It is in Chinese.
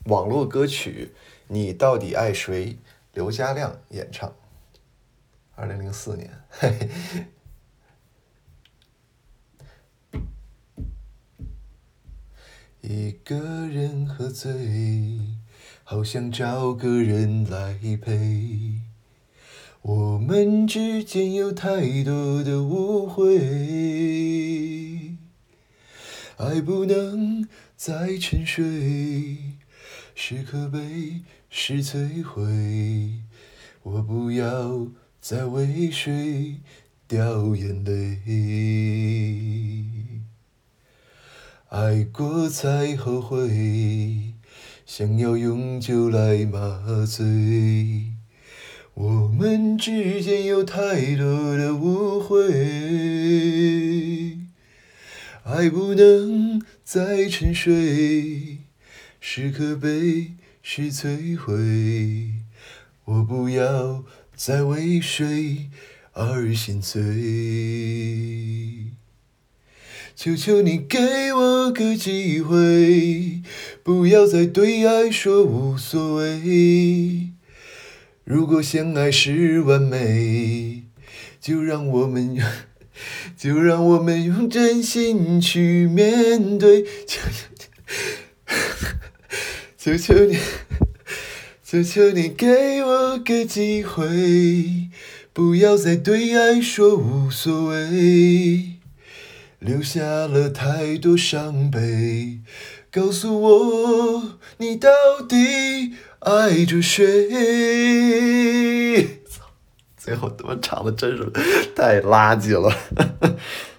网络歌曲《你到底爱谁》，刘嘉亮演唱，2004年。嘿嘿。一个人喝醉，好想找个人来陪。我们之间有太多的误会，爱不能再沉睡，是可悲是摧毁。我不要再为谁掉眼泪，爱过才后悔，想要用酒来麻醉。我们之间有太多的误会，爱不能再沉睡，是可悲是摧毁。我不要再为谁而心碎，求求你给我个机会，不要再对爱说无所谓。如果相爱是完美，就让我们用真心去面对。求求你，求求你给我个机会，不要再对爱说无所谓，留下了太多伤悲。告诉我，你到底爱着谁？最后他妈唱的真是太垃圾了。